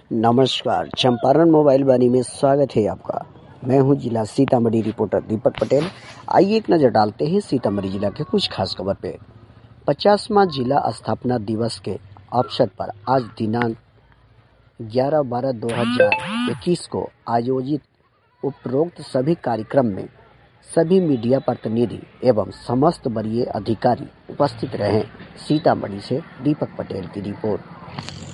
नमस्कार, चंपारण मोबाइल वाणी में स्वागत है आपका। मैं हूं जिला सीतामढ़ी रिपोर्टर दीपक पटेल। आइए एक नजर डालते हैं सीतामढ़ी जिला के कुछ खास खबर पे। 50वां जिला स्थापना दिवस के अवसर पर आज दिनांक 11/12/2021 को आयोजित उपरोक्त सभी कार्यक्रम में सभी मीडिया प्रतिनिधि एवं समस्त वरीय अधिकारी उपस्थित रहे। सीतामढ़ी से दीपक पटेल की रिपोर्ट।